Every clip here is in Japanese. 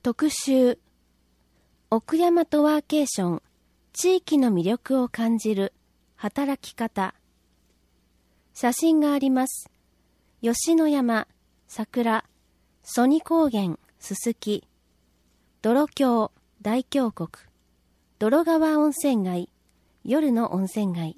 特集奥大和ワーケーション、地域の魅力を感じる働き方。写真があります。吉野山、桜、曽爾高原、すすき、泥峡、大峡谷、泥川温泉街、夜の温泉街。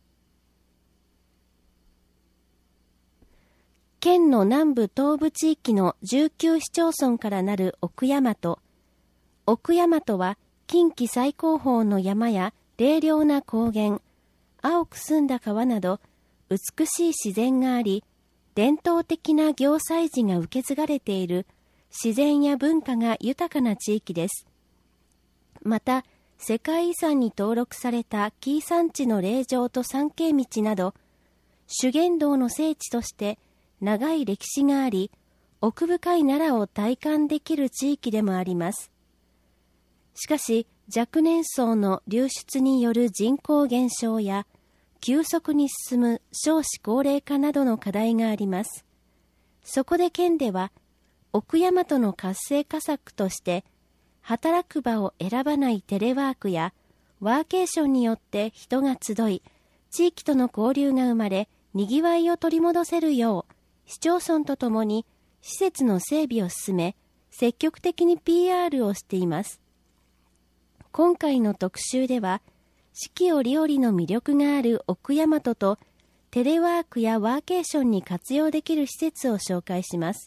県の南部東部地域の19市町村からなる奥大和。奥大和は近畿最高峰の山や冷涼な高原、青く澄んだ川など美しい自然があり、伝統的な行祭事が受け継がれている自然や文化が豊かな地域です。また、世界遺産に登録された紀伊山地の霊場と参詣道など、修験道の聖地として長い歴史があり、奥深い奈良を体感できる地域でもあります。しかし、若年層の流出による人口減少や、急速に進む少子高齢化などの課題があります。そこで県では、奥大和の活性化策として、働く場を選ばないテレワークや、ワーケーションによって人が集い、地域との交流が生まれ、にぎわいを取り戻せるよう、市町村とともに施設の整備を進め、積極的に PR をしています。今回の特集では、四季折々の魅力がある奥大和と、テレワークやワーケーションに活用できる施設を紹介します。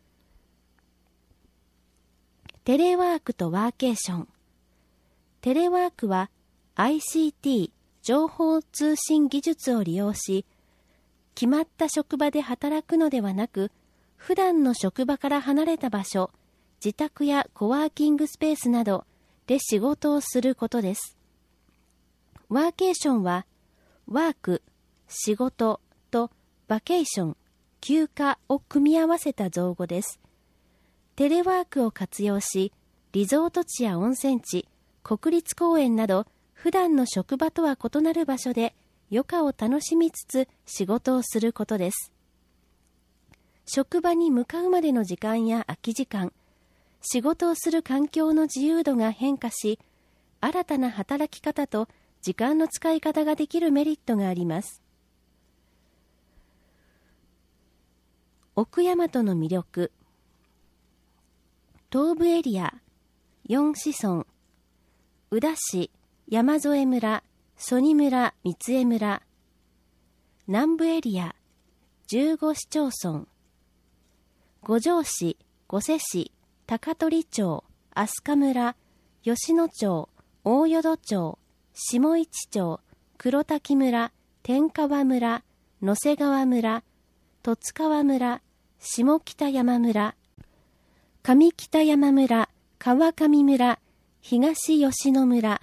テレワークとワーケーション。テレワークは ICT、情報通信技術を利用し、決まった職場で働くのではなく、普段の職場から離れた場所、自宅やコワーキングスペースなどで仕事をすることです。ワーケーションは、ワーク、仕事とバケーション、休暇を組み合わせた造語です。テレワークを活用し、リゾート地や温泉地、国立公園など、普段の職場とは異なる場所で、余暇を楽しみつつ仕事をすることです。職場に向かうまでの時間や空き時間、仕事をする環境の自由度が変化し、新たな働き方と時間の使い方ができるメリットがあります。奥大和の魅力。東部エリア、4市村、宇陀市、山添村、曽爾村、三江村。南部エリア、15市町村。五條市、御所市、高取町、飛鳥村、吉野町、大淀町、下市町、黒滝村、天川村、野瀬川村、十津川村、下北山村、上北山村、川上村、東吉野村。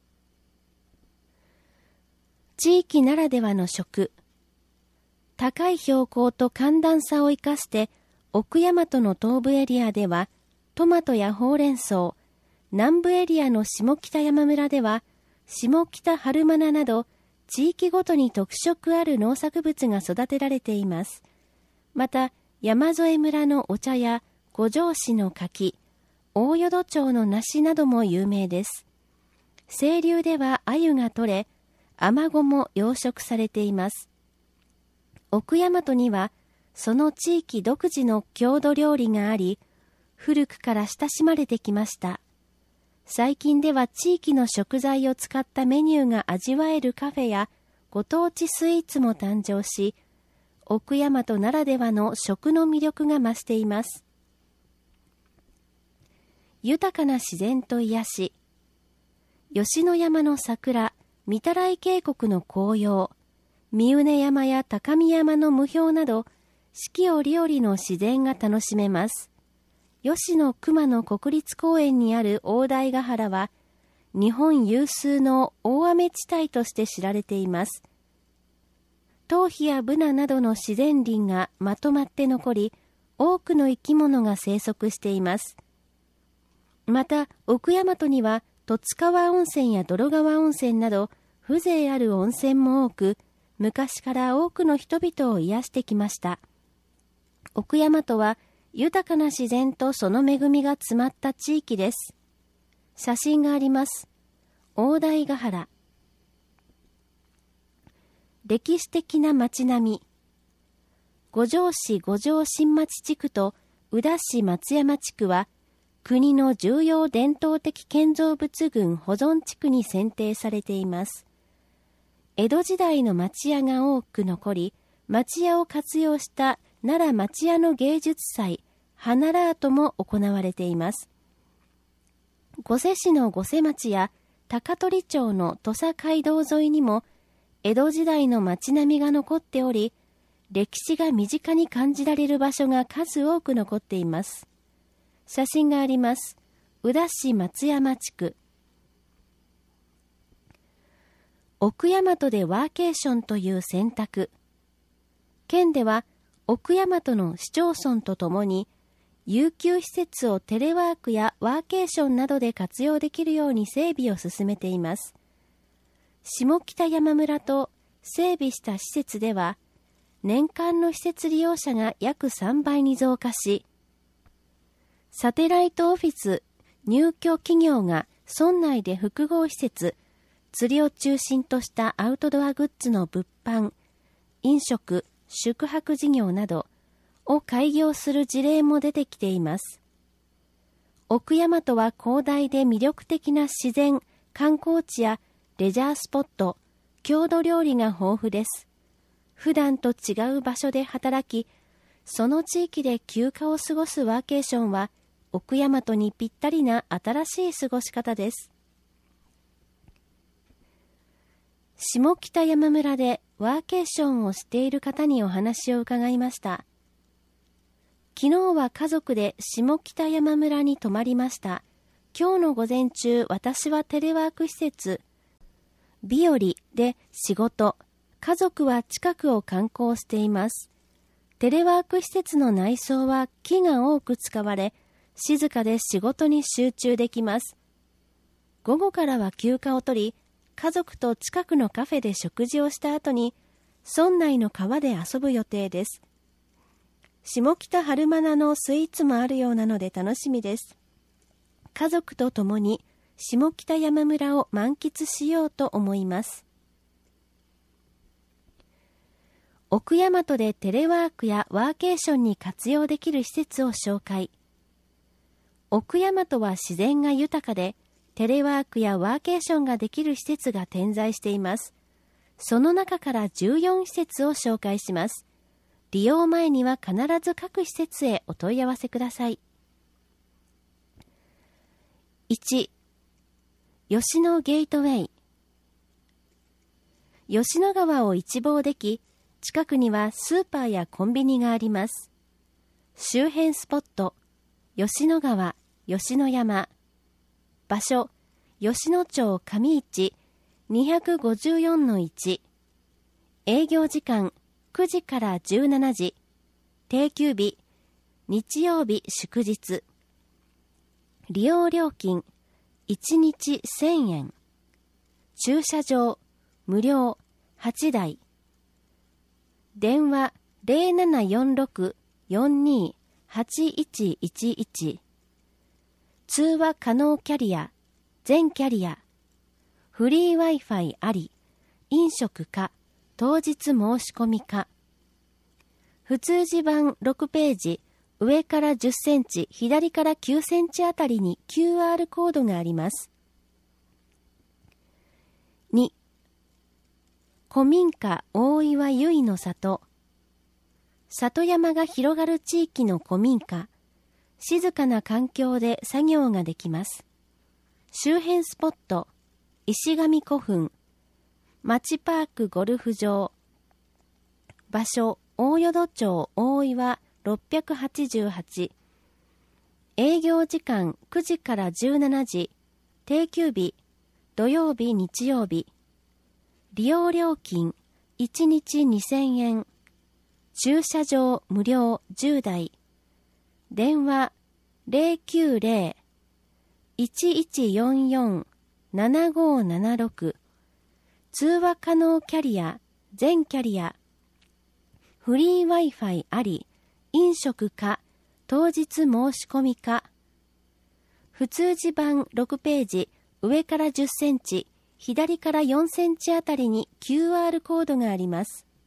地域ならではの食。高い標高と寒暖差を生かして、奥大和の東部エリアでは、トマトやほうれん草、南部エリアの下北山村では、下北春マナなど、地域ごとに特色ある農作物が育てられています。また、山添村のお茶や、五條市の柿、大淀町の梨なども有名です。清流では鮎が取れ、アマゴも養殖されています。奥大和には、その地域独自の郷土料理があり、古くから親しまれてきました。最近では地域の食材を使ったメニューが味わえるカフェやご当地スイーツも誕生し、奥大和ならではの食の魅力が増しています。豊かな自然と癒し。吉野山の桜、御手洗渓谷の紅葉、三畝山や高見山の霧氷など、四季折々の自然が楽しめます。吉野熊野国立公園にある大台ヶ原は、日本有数の大雨地帯として知られています。頭皮やブナなどの自然林がまとまって残り、多くの生き物が生息しています。また、奥大和には、十津川温泉や泥川温泉など風情ある温泉も多く、昔から多くの人々を癒してきました。奥大和は豊かな自然とその恵みが詰まった地域です。写真があります。大台ヶ原。歴史的な町並み。五条市五条新町地区と宇陀市松山地区は、国の重要伝統的建造物群保存地区に選定されています。江戸時代の町屋が多く残り、町屋を活用した奈良町屋の芸術祭、花ラートも行われています。御所市の御所町や高取町の土佐街道沿いにも江戸時代の町並みが残っており、歴史が身近に感じられる場所が数多く残っています。写真があります。宇陀市松山地区。奥大和でワーケーションという選択。県では奥大和の市町村とともに有給施設をテレワークやワーケーションなどで活用できるように整備を進めています。下北山村と整備した施設では年間の施設利用者が約3倍に増加し、サテライトオフィス入居企業が村内で複合施設、釣りを中心としたアウトドアグッズの物販、飲食、宿泊事業などを開業する事例も出てきています。奥大和は広大で魅力的な自然、観光地やレジャースポット、郷土料理が豊富です。普段と違う場所で働き、その地域で休暇を過ごすワーケーションは奥大和にぴったりな新しい過ごし方です。下北山村でワーケーションをしている方にお話を伺いました。昨日は家族で下北山村に泊まりました。今日の午前中、私はテレワーク施設、びよりで仕事、家族は近くを観光しています。テレワーク施設の内装は木が多く使われ、静かで仕事に集中できます。午後からは休暇を取り、家族と近くのカフェで食事をした後に、村内の川で遊ぶ予定です。下北春マナのスイーツもあるようなので楽しみです。家族と共に下北山村を満喫しようと思います。奥大和でテレワークやワーケーションに活用できる施設を紹介。奥大和は自然が豊かで、テレワークやワーケーションができる施設が点在しています。その中から14施設を紹介します。利用前には必ず各施設へお問い合わせください。1、吉野ゲートウェイ。吉野川を一望でき、近くにはスーパーやコンビニがあります。周辺スポット、吉野川、吉野山。場所、吉野町上市 254-1。営業時間、9時から17時。定休日、日曜日祝日。利用料金、1日1000円。駐車場、無料、8台。電話、0746-42-8111。通話可能キャリア、全キャリア。フリー Wi-Fi あり、飲食か、当日申し込みか。普通地版6ページ、上から10センチ、左から9センチあたりに QR コードがあります。2、古民家大岩由比の里。里山が広がる地域の古民家。静かな環境で作業ができます。周辺スポット、石上古墳、町パークゴルフ場。場所、大淀町大岩688。営業時間9時から17時。定休日、土曜日日曜日。利用料金、1日2000円。駐車場無料10台。電話090-1144-7576。通話可能キャリア、全キャリア。フリー Wi-Fi あり、飲食か、 当日申し込みか。普通地版6ページ、上から10センチ、左から4センチあたりに QR コードがあります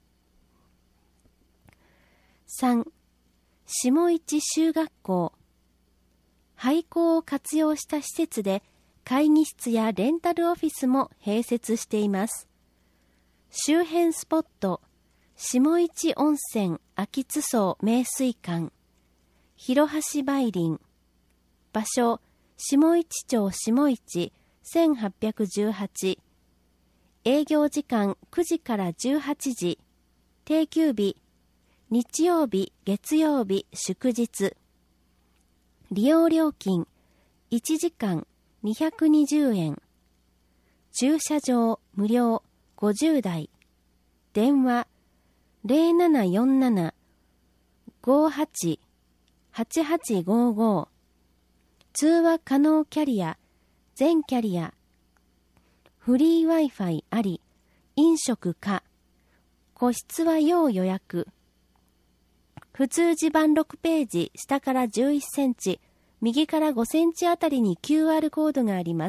。3. 下市修学校。廃校を活用した施設で会議室やレンタルオフィスも併設しています。周辺スポット、下市温泉秋津荘名水館、広橋梅林。場所、下市町下市1818。営業時間9時から18時。定休日、日曜日、月曜日、祝日。利用料金、1時間220円。駐車場無料50台。電話、0747-58-8855。通話可能キャリア、全キャリア。フリー Wi-Fi あり、飲食可。個室は要予約。普通地版6ページ、下から11センチ、右から5センチあたりに QR コードがあります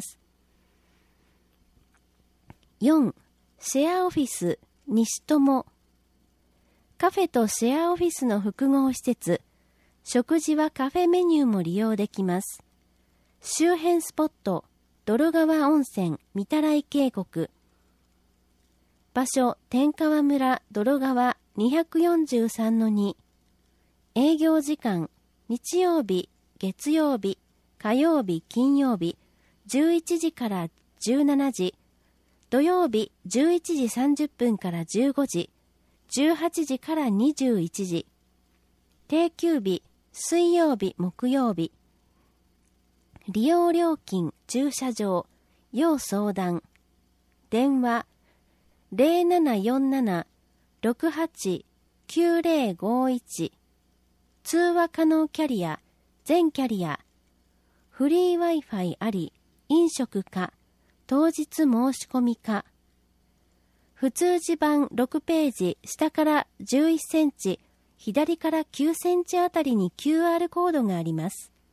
。4. シェアオフィス、西友。カフェとシェアオフィスの複合施設。食事はカフェメニューも利用できます。周辺スポット、泥川温泉、御たらい渓谷。場所、天川村泥川243-2。営業時間、日曜日、月曜日、火曜日、金曜日、11時から17時、土曜日11時30分から15時、18時から21時、定休日、水曜日、木曜日。利用料金、駐車場、要相談。電話、0747-68-9051。通話可能キャリア、全キャリア。フリー Wi-Fi あり、飲食可。当日申し込み可。普通地版6ページ、下から11センチ、左から9センチあたりに QR コードがあります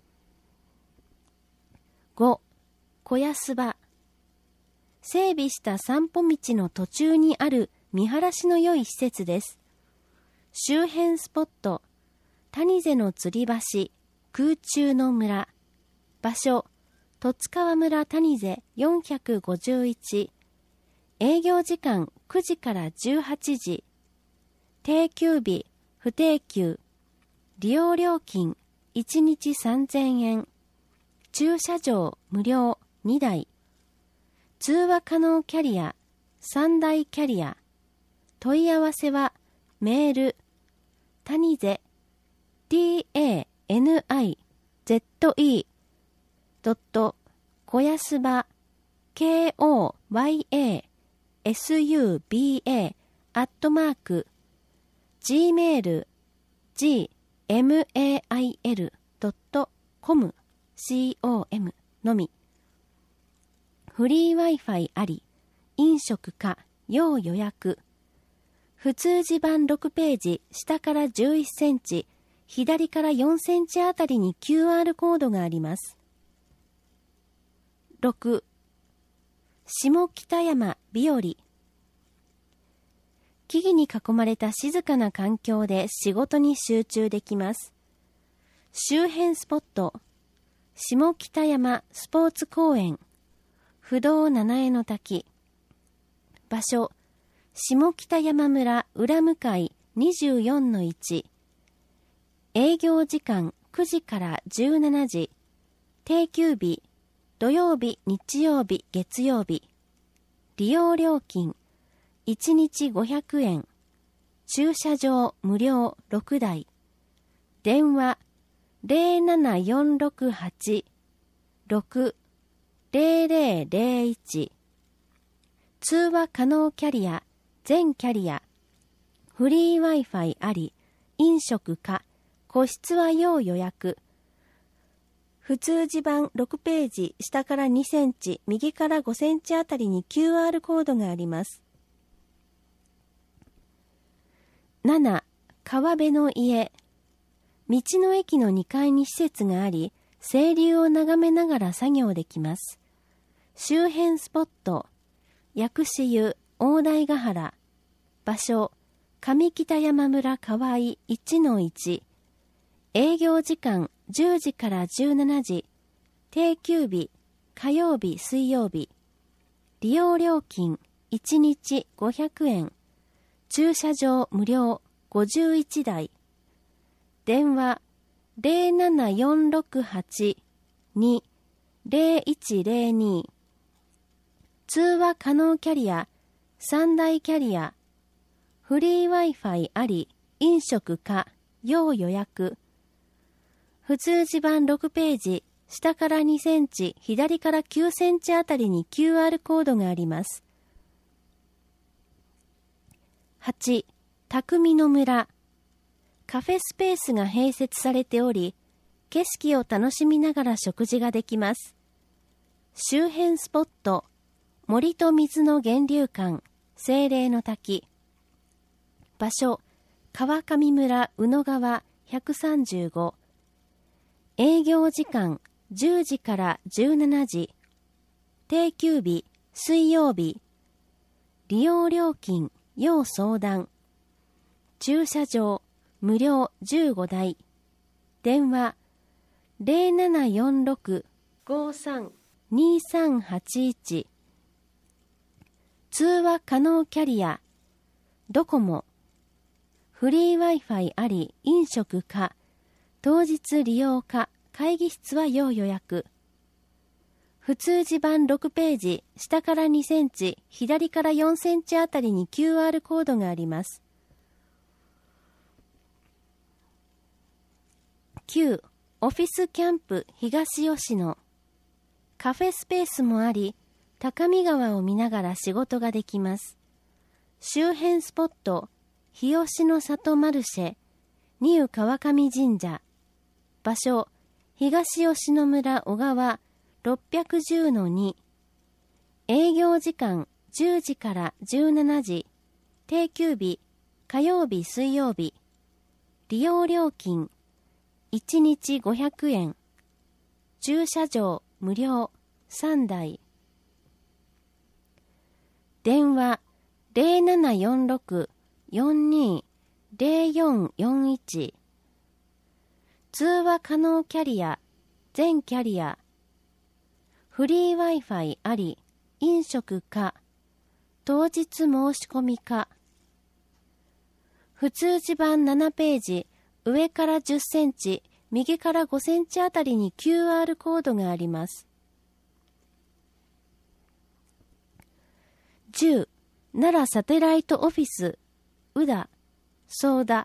。5. 小安場。整備した散歩道の途中にある見晴らしの良い施設です。周辺スポット、谷瀬の吊り橋、空中の村。場所、十津川村谷瀬451。営業時間9時から18時。定休日、不定休。利用料金1日3000円。駐車場無料2台。通話可能キャリア3台キャリア。問い合わせはメール谷瀬 TANIZE 小安場 KOYASUBA @gmail gmail.com com のみ。フリー Wi-Fi あり、飲食可、要予約。普通地版6ページ、下から11センチ、左から4センチあたりに QR コードがあります。6. 下北山日和。木々に囲まれた静かな環境で仕事に集中できます。周辺スポット、下北山スポーツ公園、不動七重の滝。場所、下北山村裏向かい 24-1。営業時間9時から17時。定休日、土曜日、日曜日、月曜日。利用料金、1日500円。駐車場無料6台。電話、07468-60001。通話可能キャリア、全キャリア。フリー Wi-Fi あり、飲食可。個室は要予約。普通地版6ページ、下から2センチ、右から5センチあたりに QR コードがあります。7. 川辺の家。 道の駅の2階に施設があり、清流を眺めながら作業できます。周辺スポット、薬師湯、大台ヶ原。場所、上北山村河合 1-1。営業時間10時から17時。定休日、火曜日、水曜日。利用料金1日500円。駐車場無料51台。電話 07468-20102。通話可能キャリア3大キャリア。フリー Wi-Fi あり、飲食可、要予約。普通地盤6ページ、下から2センチ、左から9センチあたりに QR コードがあります。8. 匠の村。カフェスペースが併設されており、景色を楽しみながら食事ができます。周辺スポット、森と水の源流館、精霊の滝。場所、川上村宇野川135。営業時間10時から17時。定休日、水曜日。利用料金、要相談。駐車場、無料15台。電話、0746-53-2381。通話可能キャリア、ドコモ。フリー Wi-Fi あり、飲食可。当日利用可。会議室は要予約。普通地盤6ページ、下から2センチ、左から4センチあたりに QR コードがあります。9. オフィスキャンプ東吉野。カフェスペースもあり、高見川を見ながら仕事ができます。周辺スポット、日吉の里マルシェ、二湯川上神社。場所、東吉野村小川 610-2。営業時間10時から17時。定休日、火曜日、水曜日。利用料金1日500円。駐車場無料3台。電話 0746-42-0441。通話可能キャリア、全キャリア。フリー Wi-Fi あり、飲食可。当日申し込み可。普通地盤7ページ、上から10センチ、右から5センチあたりに QR コードがあります。10. 奈良サテライトオフィス、宇田、相田。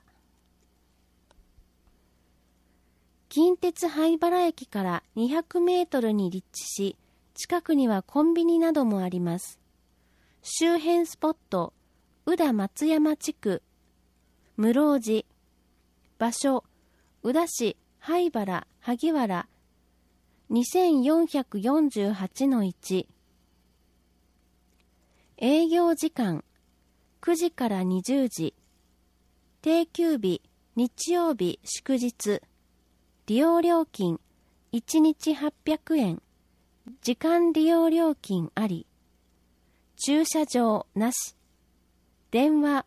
近鉄灰原駅から200メートルに立地し、近くにはコンビニなどもあります。周辺スポット、宇田松山地区、室生寺。場所、宇田市灰原萩原 2448-1。営業時間9時から20時。定休日、日曜日、祝日。利用料金1日800円。時間利用料金あり。駐車場なし。電話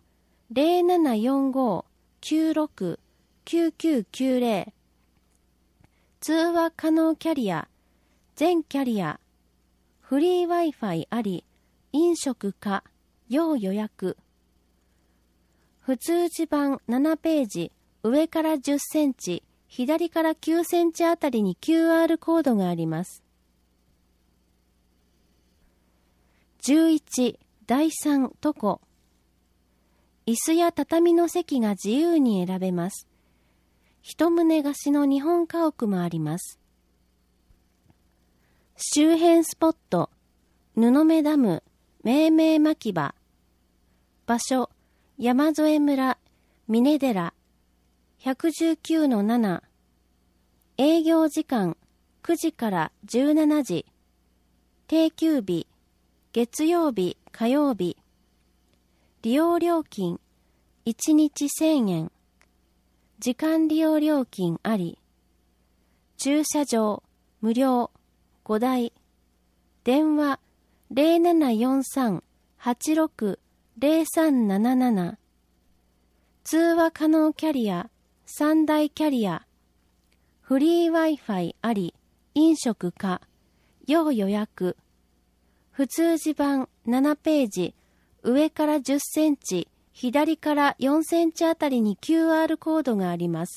0745-96-9990。通話可能キャリア、全キャリア。フリー Wi-Fi あり、飲食可、要予約。普通地盤7ページ、上から10センチ、左から9センチあたりに QR コードがあります。11. 第3床。椅子や畳の席が自由に選べます。一棟貸しの日本家屋もあります。周辺スポット、布目ダム、命名牧場。場所、山添村、峰寺、119-7。営業時間9時から17時。定休日、月曜日、火曜日。利用料金1日1000円。 時間利用料金あり。駐車場無料5台。電話0743-860377。通話可能キャリア3大キャリア。フリー Wi-Fi あり。飲食可。要予約。普通地版7ページ。上から10センチ。左から4センチあたりに QR コードがあります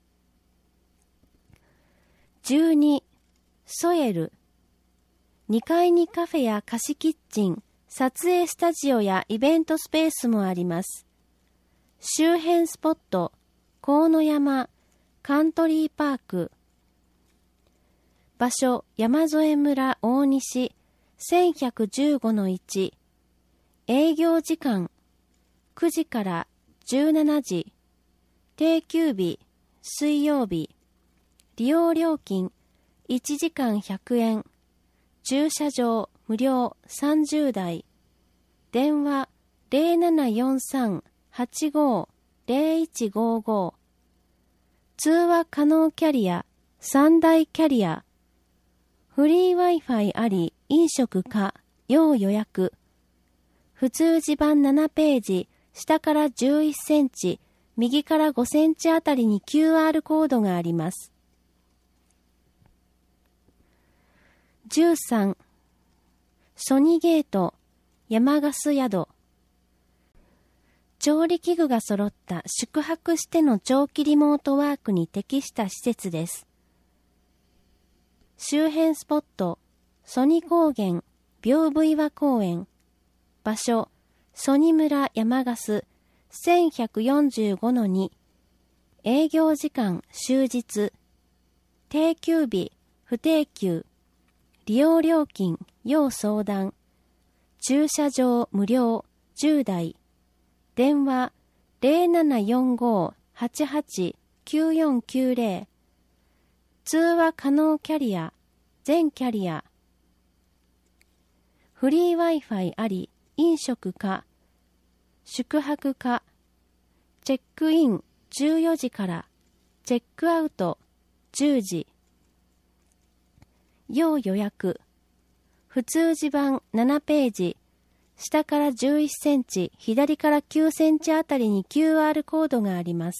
。12. ソエル。2階にカフェや貸しキッチン、撮影スタジオやイベントスペースもあります。周辺スポット、河野山、カントリーパーク。場所、山添村大西、1115-1。営業時間、9時から17時。定休日、水曜日。利用料金、1時間100円。駐車場無料30台。電話0743-85-0155。通話可能キャリア3大キャリア。フリー Wi-Fi あり。飲食可。要予約。普通地版7ページ。下から11センチ。右から5センチあたりに QR コードがあります。13. ソニゲート山粕宿。調理器具が揃った宿泊しての長期リモートワークに適した施設です。周辺スポット、ソニ高原、屏風岩公園。場所、ソニ村山粕 1145-2。営業時間終日。定休日、不定休。利用料金、要相談。駐車場無料10台。電話0745-88-9490。通話可能キャリア、全キャリア。フリー Wi-Fi あり。飲食可。宿泊可。チェックイン14時から。チェックアウト10時。要予約。普通地版7ページ。下から11センチ、左から9センチあたりに QR コードがあります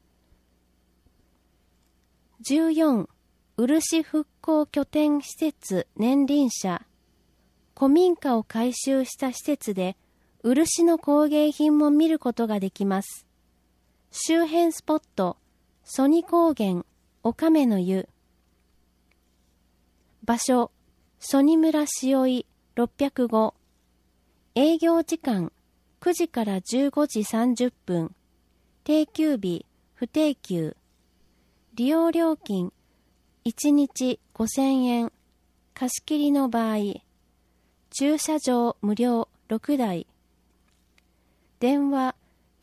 。14. 漆復興拠点施設年輪社。古民家を改修した施設で、漆の工芸品も見ることができます。周辺スポット、ソニ高原、お亀の湯。場所、ソニ村塩井605。営業時間、9時から15時30分。定休日、不定休。利用料金、1日5000円。貸し切りの場合。駐車場無料6台。電話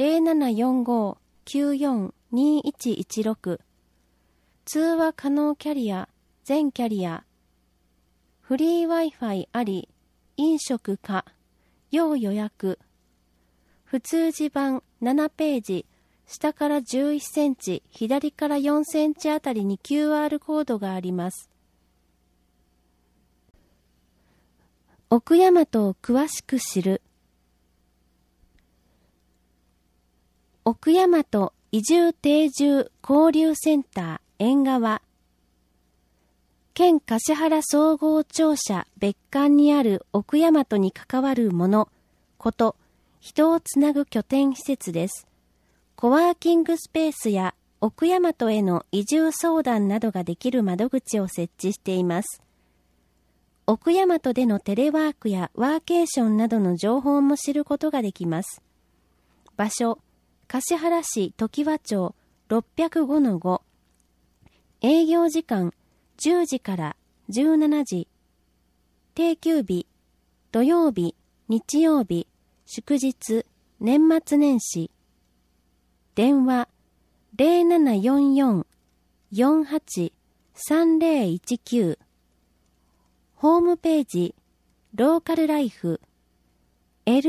0745-94-2116。通話可能キャリア、全キャリア。フリー Wi-Fi あり。飲食可。要予約。普通地版7ページ。下から11センチ、左から4センチあたりに QR コードがあります。奥大和を詳しく知る。奥大和移住定住交流センター縁側。県橿原総合庁舎別館にある奥大和に関わるもの、こと、人をつなぐ拠点施設です。コワーキングスペースや奥大和への移住相談などができる窓口を設置しています。奥大和でのテレワークやワーケーションなどの情報も知ることができます。場所、橿原市常盤町 605-5。営業時間、10時から17時。定休日、土曜日、日曜日、祝日、年末年始。電話0744-48-3019。ホームページローカルライフ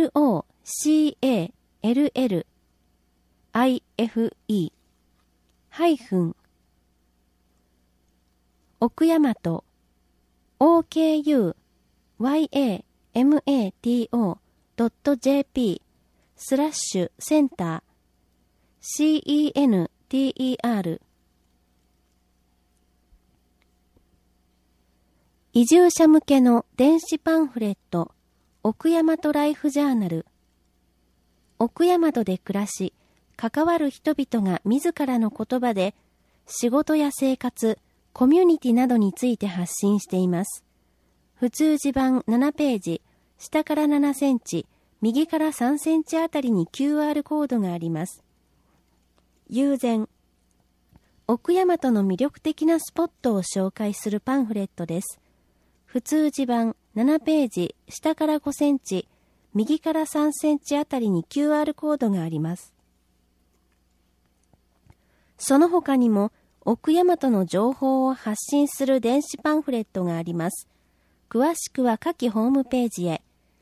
LOCALLIFE 奥大和 okuyamato.jpセンター CENTER 移住者向けの電子パンフレット奥大和ライフジャーナル。奥大和で暮らし関わる人々が自らの言葉で仕事や生活、コミュニティなどについて発信しています。普通字版7ページ、下から7センチ、右から3センチあたりに QR コードがあります。友禅、奥大和の魅力的なスポットを紹介するパンフレットです。普通字版7ページ、下から5センチ、右から3センチあたりに QR コードがあります。その他にも、奥大和の情報を発信する電子パンフレットがあります。詳しくは下記ホームページへ。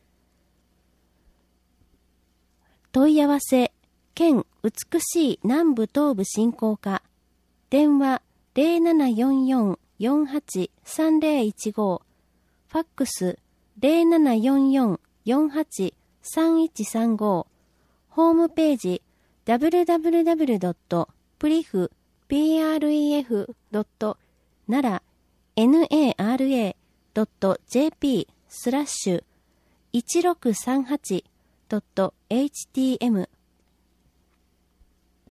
問い合わせ、県美しい南部東部振興課。電話0744-483015。ファックス0744-483135。ホームページ www.pref.nara.jp/1638.htm